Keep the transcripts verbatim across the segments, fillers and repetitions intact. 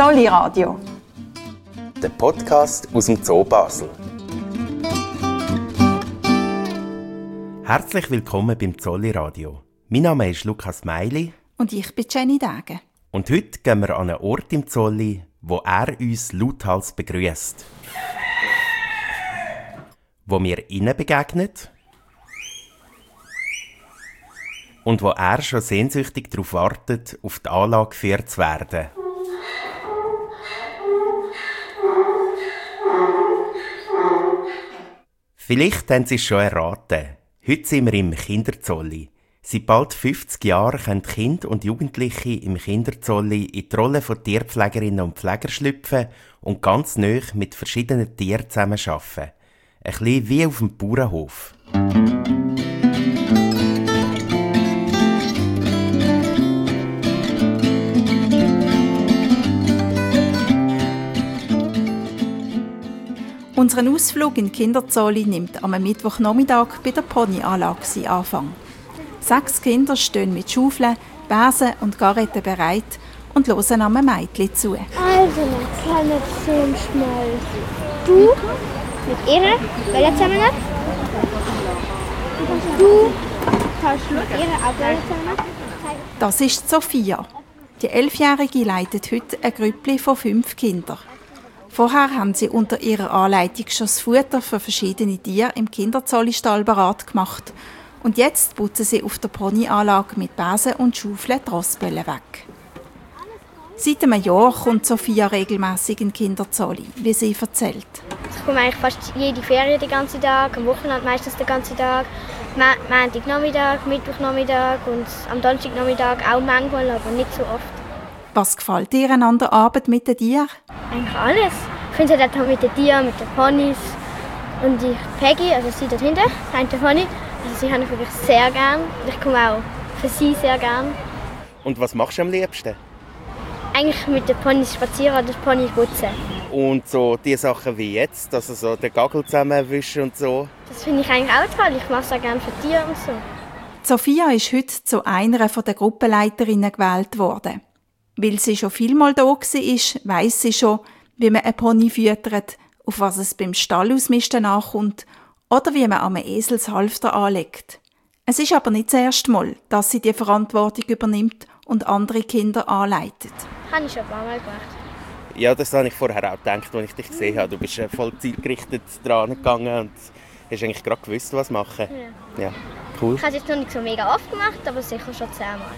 Zolli Radio. Der Podcast aus dem Zoo Basel. Herzlich willkommen beim Zolli Radio. Mein Name ist Lukas Meili. Und ich bin Jenny Degen. Und heute gehen wir an einen Ort im Zolli, wo er uns lauthals begrüßt. Wo wir ihnen begegnet. Und wo er schon sehnsüchtig darauf wartet, auf die Anlage geführt zu werden. Vielleicht haben Sie es schon erraten. Heute sind wir im Kinderzolli. Seit bald fünfzig Jahren können Kinder und Jugendliche im Kinderzolli in die Rolle von Tierpflegerinnen und Pfleger schlüpfen und ganz nahe mit verschiedenen Tieren zusammenarbeiten. Ein bisschen wie auf dem Bauernhof. Unser Ausflug in den Kinderzolli nimmt am Mittwochnachmittag bei der Ponyanlage seinen Anfang. Sechs Kinder stehen mit Schaufeln, Besen und Garetten bereit und hören einem Mädchen zu. Also, mein kleiner Sohn schnell. Du mit ihr, welche zusammen? Du kannst mit ihr auch welche zusammen? Das ist Sophia. Die Elfjährige leitet heute ein Grüppli von fünf Kindern. Vorher haben sie unter ihrer Anleitung schon das Futter für verschiedene Tiere im Kinderzolli-Stall bereit gemacht. Und jetzt putzen sie auf der Ponyanlage mit Besen und Schaufeln die Rossböllen weg. Seit einem Jahr kommt Sophia regelmässig in den Kinderzolli, wie sie erzählt. Ich komme eigentlich fast jede Ferien den ganzen Tag, am Wochenende meistens den ganzen Tag. Montagnachmittag, Mittwochnachmittag und am Donnerstagnachmittag auch manchmal, aber nicht so oft. Was gefällt dir an der Arbeit mit den Tieren? Eigentlich alles. Ich finde es halt auch mit den Tieren, mit den Ponys. Und die Peggy, also sie dort hinten, eine Pony, also sie habe ich wirklich sehr gern. Ich komme auch für sie sehr gern. Und was machst du am liebsten? Eigentlich mit den Ponys spazieren oder die Ponys putzen. Und so die Sachen wie jetzt, also so den Gagel zusammenwischen und so? Das finde ich eigentlich auch toll. Ich mache es auch gerne für Tiere und so. Sophia ist heute zu einer der Gruppenleiterinnen gewählt worden. Weil sie schon vielmal da war, weiss sie schon, wie man einen Pony füttert, auf was es beim Stallausmisten ankommt oder wie man am Eselshalfter anlegt. Es ist aber nicht das erste Mal, dass sie die Verantwortung übernimmt und andere Kinder anleitet. Das habe ich schon ein paar Mal gemacht. Ja, das habe ich vorher auch gedacht, als ich dich gesehen habe. Du bist voll zielgerichtet dran gegangen und hast eigentlich gerade gewusst, was machen. Ja. Ja, cool. Ich habe es jetzt noch nicht so mega oft gemacht, aber sicher schon zehnmal.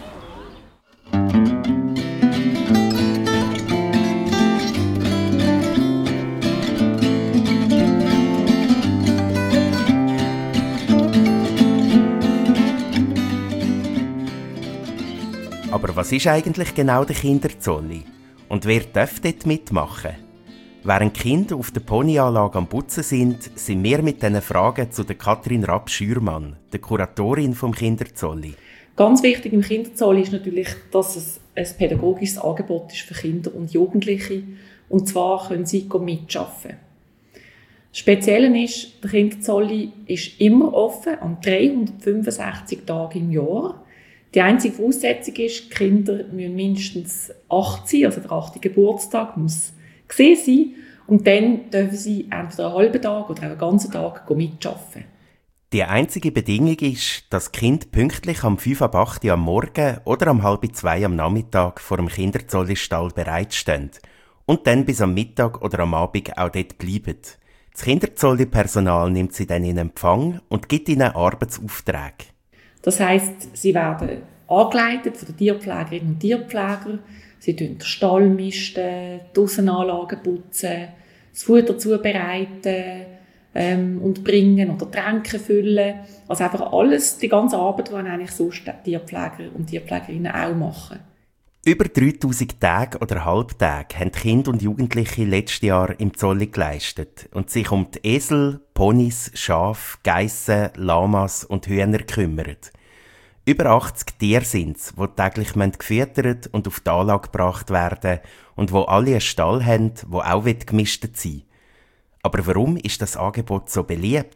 Aber was ist eigentlich genau der Kinderzolli? Und wer darf dort mitmachen? Während die Kinder auf der Ponyanlage am Putzen sind, sind wir mit diesen Fragen zu der Katrin Rapp-Schürmann, der Kuratorin vom Kinderzolli. Ganz wichtig im Kinderzolli ist natürlich, dass es ein pädagogisches Angebot ist für Kinder und Jugendliche. Und zwar können sie mitarbeiten. Das Spezielle ist, der Kinderzolli ist immer offen, an dreihundertfünfundsechzig Tagen im Jahr. Die einzige Voraussetzung ist, die Kinder müssen mindestens acht sein, also der achte Geburtstag muss gesehen sein. Und dann dürfen sie entweder einen halben Tag oder einen ganzen Tag mitarbeiten. Die einzige Bedingung ist, dass die Kinder pünktlich am fünf ab acht am Morgen oder am halb zwei am Nachmittag vor dem Kinderzolli-Stall bereitstehen und dann bis am Mittag oder am Abend auch dort bleiben. Das Kinderzolli-Personal nimmt sie dann in Empfang und gibt ihnen Arbeitsaufträge. Das heisst, sie werden angeleitet von den Tierpflegerinnen und Tierpflegern. Sie misten den Stall, misten, die Aussenanlagen putzen, das Futter zubereiten ähm, und bringen oder Tränke füllen. Also einfach alles, die ganze Arbeit, die eigentlich sonst die Tierpfleger und Tierpflegerinnen auch machen. Über dreitausend Tage oder Halbtage haben Kinder und Jugendliche letztes Jahr im Zolli geleistet und sich um die Esel, Ponys, Schafe, Geissen, Lamas und Hühner kümmert. Über achtzig Tiere sind es, die täglich gefüttert und auf die Anlage gebracht werden und wo alle einen Stall haben, der auch gemischt sein will. Aber warum ist das Angebot so beliebt?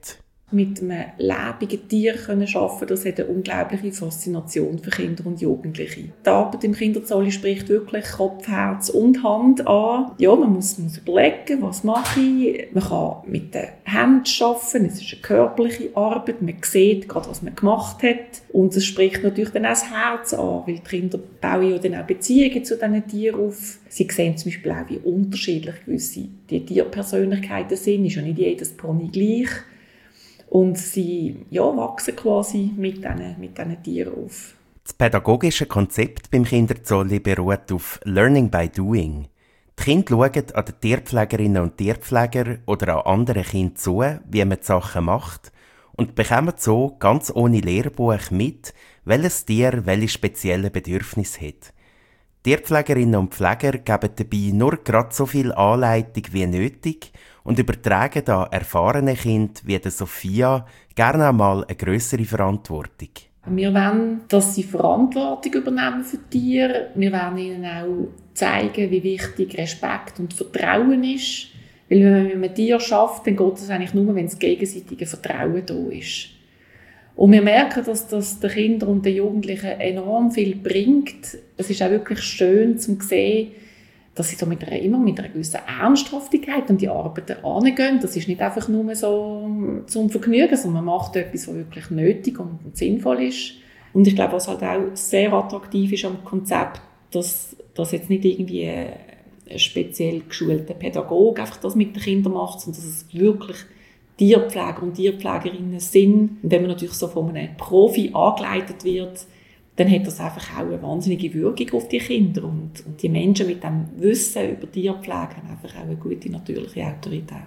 mit einem lebenden Tier arbeiten können, das hat eine unglaubliche Faszination für Kinder und Jugendliche. Die Arbeit im Kinderzolli spricht wirklich Kopf, Herz und Hand an. Ja, man muss, muss überlegen, was mache ich. Man kann mit den Händen arbeiten, es ist eine körperliche Arbeit, man sieht gerade, was man gemacht hat. Und es spricht natürlich dann auch das Herz an, weil die Kinder bauen ja dann auch Beziehungen zu diesen Tieren auf. Sie sehen zum Beispiel auch, wie unterschiedlich gewisse die Tierpersönlichkeiten sind. Ist ja nicht jedes Pony gleich. Und sie ja, wachsen quasi mit diesen, mit diesen Tieren auf. Das pädagogische Konzept beim Kinderzolli beruht auf Learning by Doing. Die Kinder schauen an den Tierpflegerinnen und Tierpflegern oder an anderen Kindern zu, wie man die Sachen macht, und bekommen so ganz ohne Lehrbuch mit, welches Tier welche speziellen Bedürfnisse hat. Tierpflegerinnen und Pfleger geben dabei nur gerade so viel Anleitung wie nötig und übertragen da erfahrene Kinder wie der Sophia gerne einmal eine grössere Verantwortung. Wir wollen, dass sie Verantwortung übernehmen für die Tiere. Wir wollen ihnen auch zeigen, wie wichtig Respekt und Vertrauen ist. Weil wenn man mit einem Tier arbeitet, dann geht es eigentlich nur, wenn das gegenseitige Vertrauen da ist. Und wir merken, dass das den Kindern und den Jugendlichen enorm viel bringt. Es ist auch wirklich schön zu sehen, dass sie so mit einer, immer mit einer gewissen Ernsthaftigkeit an die Arbeiten angehen. Das ist nicht einfach nur so zum Vergnügen, sondern man macht etwas, was wirklich nötig und sinnvoll ist. Und ich glaube, was halt auch sehr attraktiv ist am Konzept, dass das jetzt nicht irgendwie ein speziell geschulter Pädagoge einfach das mit den Kindern macht, sondern dass es wirklich Tierpfleger und Tierpflegerinnen sind. Und wenn man natürlich so von einem Profi angeleitet wird, dann hat das einfach auch eine wahnsinnige Wirkung auf die Kinder. Und, und die Menschen mit dem Wissen über Tierpflege haben einfach auch eine gute natürliche Autorität.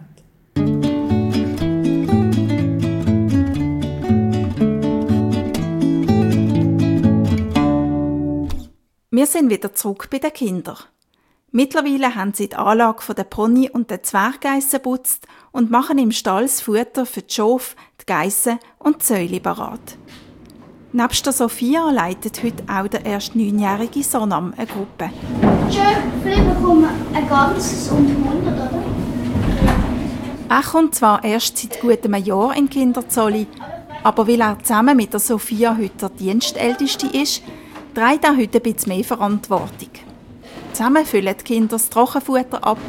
Wir sind wieder zurück bei den Kindern. Mittlerweile haben sie die Anlage der Pony und der Zwerggeissen geputzt und machen im Stall das Futter für die Schafe, die Geissen und die Säule parat. Nebst der Sophia leitet heute auch der erst neunjährige Sonam eine Gruppe. Schön, vielleicht bekommen wir ein ganzes und hundert, oder? Er kommt zwar erst seit gut einem Jahr in Kinderzolli, aber weil er zusammen mit der Sophia heute der Dienstälteste ist, trägt er heute ein bisschen mehr Verantwortung. Zusammen füllen die Kinder das Trockenfutter ab.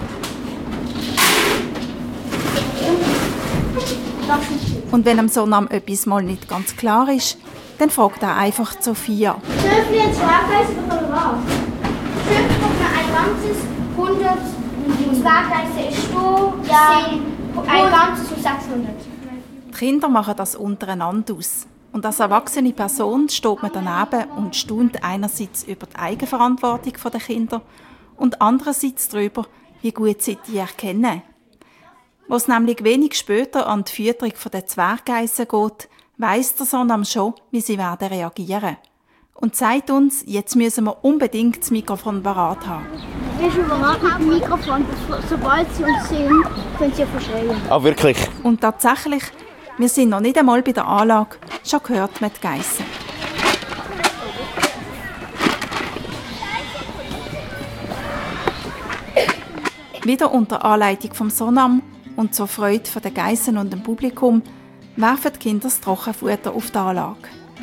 Und wenn dem Sonam etwas mal nicht ganz klar ist, dann fragt er einfach Sophia. Dürfen wir Zwerggeissen bekommen was? Schön bekommt man ein ganzes hundert Zwerggeissen ist da, ja, ein ganzes und sechshundert. Die Kinder machen das untereinander aus. Und als erwachsene Person steht man daneben und staunt einerseits über die Eigenverantwortung der Kinder und andererseits darüber, wie gut sie die erkennen. Wo es nämlich wenig später an die Fütterung der Zwerggeissen geht, weiss der Sonam schon, wie sie werden reagieren. Und sagt uns, jetzt müssen wir unbedingt das Mikrofon parat haben. Wir sind bereit mit dem Mikrofon. Sobald sie uns sehen, können sie verschreien. Ah, wirklich? Und tatsächlich, wir sind noch nicht einmal bei der Anlage, schon gehört man die Geissen. Wieder unter Anleitung vom Sonam und zur Freude der Geissen und dem Publikum werfen die Kinder das Trockenfutter auf die Anlage.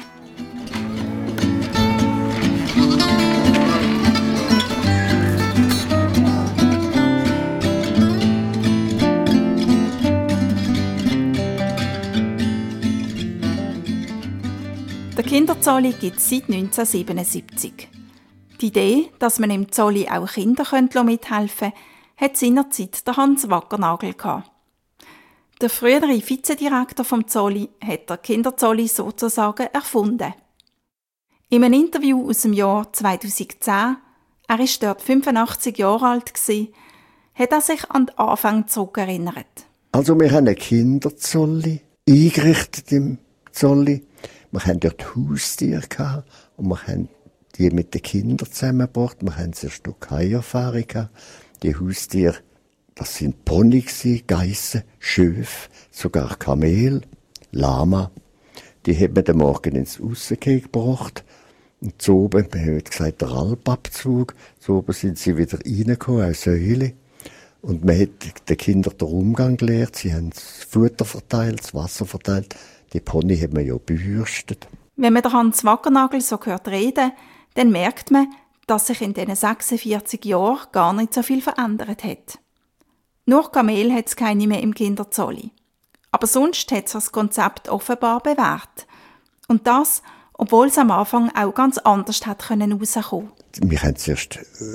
Der Kinderzolli gibt es seit neunzehnhundertsiebenundsiebzig. Die Idee, dass man im Zolli auch Kinder mithelfen können, hat seinerzeit der Hans Wackernagel gehabt. Der frühere Vizedirektor vom Zolli hat der Kinderzolli sozusagen erfunden. In einem Interview aus dem Jahr zweitausendzehn, er war dort fünfundachtzig Jahre alt, hat er sich an den Anfang zurückerinnert. Also wir haben einen Kinderzolli eingerichtet im Zolli. Wir hatten dort Haustiere gehabt und wir haben die mit den Kindern zusammengebracht. Wir hatten sehr Stück Erfahrung gehabt. Die Haustiere, das sind Pony, Geissen, Schöfe, sogar Kamel, Lama. Die haben wir den Morgen ins Aussenkehr gebracht. Und so oben, wir haben gesagt, der Alpabzug. So oben sind sie wieder reingekommen, eine Säule. Und man hat den Kindern den Umgang gelehrt, sie haben das Futter verteilt, das Wasser verteilt. Die Pony hat man ja bürstet. Wenn man Hans Wackernagel so hört reden, dann merkt man, dass sich in diesen sechsundvierzig Jahren gar nicht so viel verändert hat. Nur Kamel hat es keine mehr im Kinderzolli. Aber sonst hat sich das Konzept offenbar bewährt. Und das, obwohl es am Anfang auch ganz anders hat können rauskommen. Wir haben zuerst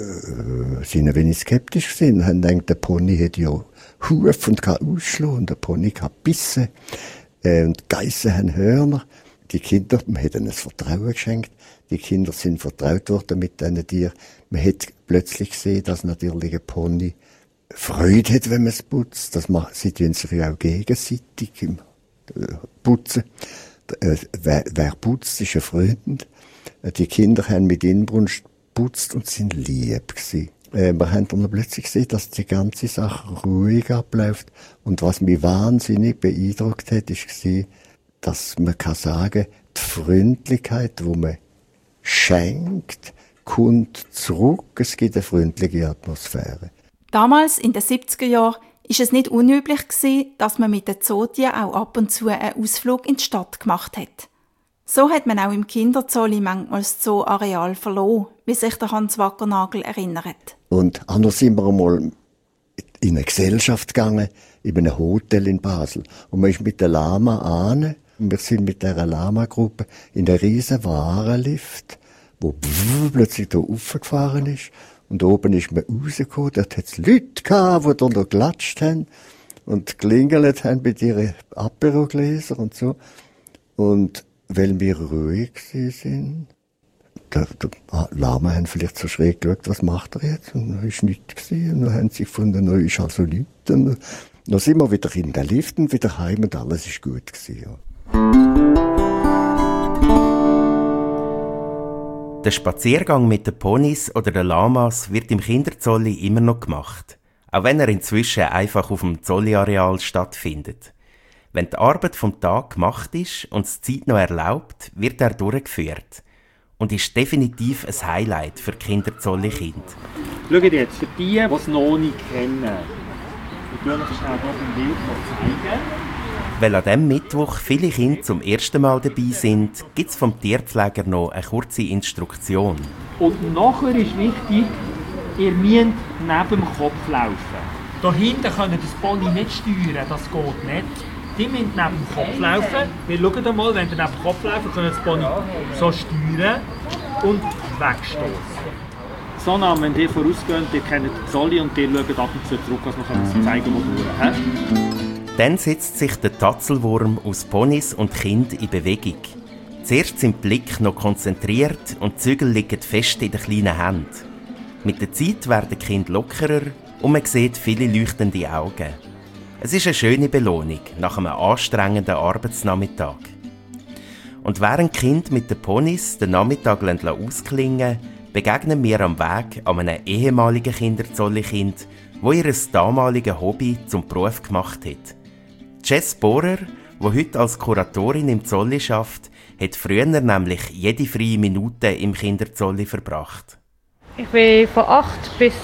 äh, sind ein wenig skeptisch gesehen und haben gedacht, der Pony hat ja Huf und kann ausschlagen, und der Pony kann bissen, äh, und die Geissen haben Hörner. Die Kinder, man hat ihnen das Vertrauen geschenkt. Die Kinder sind vertraut worden mit diesen Tieren. Man hat plötzlich gesehen, dass natürlich ein Pony Freude hat, wenn man es putzt. Das macht, sie tun sich ja auch gegenseitig im äh, Putzen. Äh, wer, wer putzt, ist ein Freund. Äh, die Kinder haben mit Inbrunst geputzt und sind lieb gewesen. Äh, wir haben dann plötzlich gesehen, dass die ganze Sache ruhig abläuft. Und was mich wahnsinnig beeindruckt hat, war, dass man kann sagen, die Freundlichkeit, die man schenkt, kommt zurück. Es gibt eine freundliche Atmosphäre. Damals, in den siebziger Jahren, war es nicht unüblich, dass man mit den Zootieren auch ab und zu einen Ausflug in die Stadt gemacht hat. So hat man auch im Kinderzolli manchmal das Zoo-Areal verloren, wie sich der Hans Wackernagel erinnert. Und anders sind wir einmal in eine Gesellschaft gegangen, in einem Hotel in Basel. Und man ist mit der Lama an. Wir sind mit dieser Lama-Gruppe in einem riesen Warenlift, wo plötzlich da raufgefahren ist. Und oben ist man rausgekommen, dort hat es Leute gehabt, die da noch geklatscht haben und gelingelt haben mit ihren Apero-Gläsern und so. Und weil wir ruhig sind, der, der Lama haben vielleicht so schräg geschaut, was macht er jetzt? Und dann war nichts gewesen. Und dann haben sie gefunden, dann ist also nichts. Und dann sind wir wieder in den Lift und wieder heim und alles war gut gewesen, ja. Der Spaziergang mit den Ponys oder den Lamas wird im Kinderzolli immer noch gemacht, auch wenn er inzwischen einfach auf dem Zolli-Areal stattfindet. Wenn die Arbeit vom Tag gemacht ist und es die Zeit noch erlaubt, wird er durchgeführt und ist definitiv ein Highlight für Kinderzolli-Kinder. Schaut jetzt, für die, die es noch nicht kennen, ich will euch schnell ein Bild zeigen. Weil an diesem Mittwoch viele Kinder zum ersten Mal dabei sind, gibt es vom Tierpfleger noch eine kurze Instruktion. Und nachher ist wichtig, ihr müsst neben dem Kopf laufen. Da hinten könnt ihr das Pony nicht steuern, das geht nicht. Die müssen neben dem Kopf laufen. Wir schauen mal, wenn ihr neben dem Kopf laufen, könnt ihr das Pony so steuern und wegstoßen. So, wenn ihr vorausgeht, ihr kennt die Zolli und ihr schaut ab und zu zurück, was wir zeigen können. Dann setzt sich der Tatzelwurm aus Ponys und Kind in Bewegung. Zuerst sind die Blicke noch konzentriert und die Zügel liegen fest in den kleinen Händen. Mit der Zeit werden die Kinder lockerer und man sieht viele leuchtende Augen. Es ist eine schöne Belohnung nach einem anstrengenden Arbeitsnachmittag. Und während die Kinder mit den Ponys den Nachmittag ausklingen, begegnen wir am Weg an einem ehemaligen Kinderzolli-Kind, wo ihr damaliges Hobby zum Beruf gemacht hat. Jess Bohrer, die heute als Kuratorin im Zolli arbeitet, hat früher nämlich jede freie Minute im Kinderzolli verbracht. Ich bin von acht bis,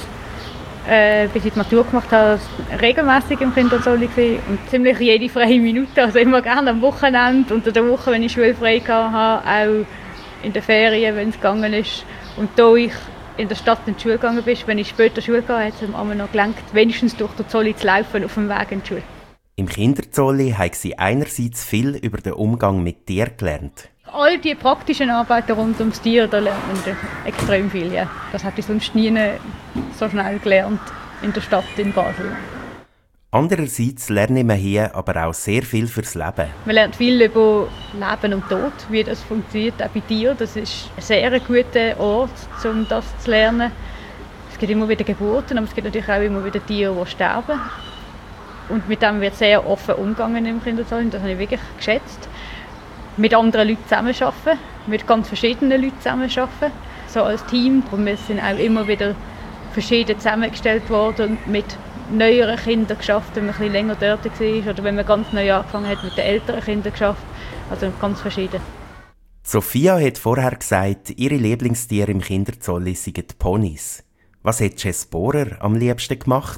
äh, bis ich die Matur gemacht habe, regelmäßig im Kinderzolli gewesen und ziemlich jede freie Minute, also immer gerne am Wochenende, unter der Woche, wenn ich schulfrei hatte, auch in den Ferien, wenn es gegangen ist. Und da ich in der Stadt in die Schule gegangen bin, wenn ich später Schule gehe, hat es mir noch gelangt, wenigstens durch den Zolli zu laufen auf dem Weg in die Schule. Im Kinderzolli haben sie einerseits viel über den Umgang mit Tieren gelernt. All die praktischen Arbeiten rund ums Tier, da lernt man extrem viel. Ja. Das hätte ich sonst nie so schnell gelernt in der Stadt in Basel. Andererseits lernen wir hier aber auch sehr viel fürs Leben. Man lernt viel über Leben und Tod, wie das funktioniert, auch bei Tieren. Das ist ein sehr guter Ort, um das zu lernen. Es gibt immer wieder Geburten, aber es gibt natürlich auch immer wieder Tiere, die sterben. Und mit dem wird sehr offen umgegangen im Kinderzolli. Das habe ich wirklich geschätzt. Mit anderen Leuten zusammenarbeiten, mit ganz verschiedenen Leuten zusammenarbeiten, so als Team. Und wir sind auch immer wieder verschieden zusammengestellt worden und mit neueren Kindern geschafft, wenn man ein bisschen länger dort war oder wenn man ganz neu angefangen hat, mit den älteren Kindern geschafft. Also ganz verschieden. Sophia hat vorher gesagt, ihre Lieblingstiere im Kinderzolli seien die Ponys. Was hat Jess Bohrer am liebsten gemacht?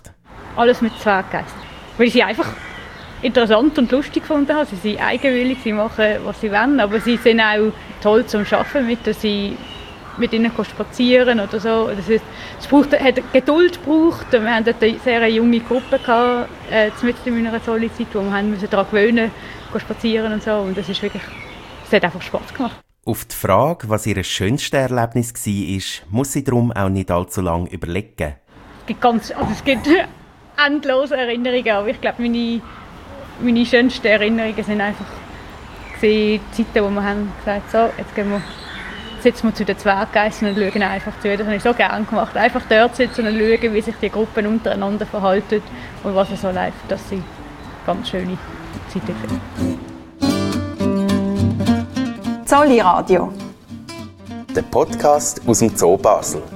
alles mit Zwerggeist. Weil ich sie einfach interessant und lustig gefunden habe. Sie sind eigenwillig, sie machen, was sie wollen, aber sie sind auch toll zum Arbeiten mit, dass sie mit ihnen spazieren oder so. Das ist, es braucht, hat Geduld gebraucht. Wir hatten eine sehr junge Gruppe gehabt, äh, mitten in meiner Zolli-Zeit, wo wir uns daran gewöhnen, spazieren und so. Und das ist wirklich, es hat einfach Spass gemacht. Auf die Frage, was ihr schönstes Erlebnis war, muss sie darum auch nicht allzu lange überlegen. Es gibt, ganz, also es gibt endlose Erinnerungen, aber ich glaube, meine Meine schönsten Erinnerungen sind einfach die Zeiten, wo wir haben gesagt haben, so, jetzt gehen wir, sitzen wir zu den Zwerggeissen und schauen einfach zu. Das habe ich so gerne gemacht. Einfach dort sitzen und schauen, wie sich die Gruppen untereinander verhalten und was so läuft. Das sind ganz schöne Zeiten. Zolli Radio. Der Podcast aus dem Zoo Basel.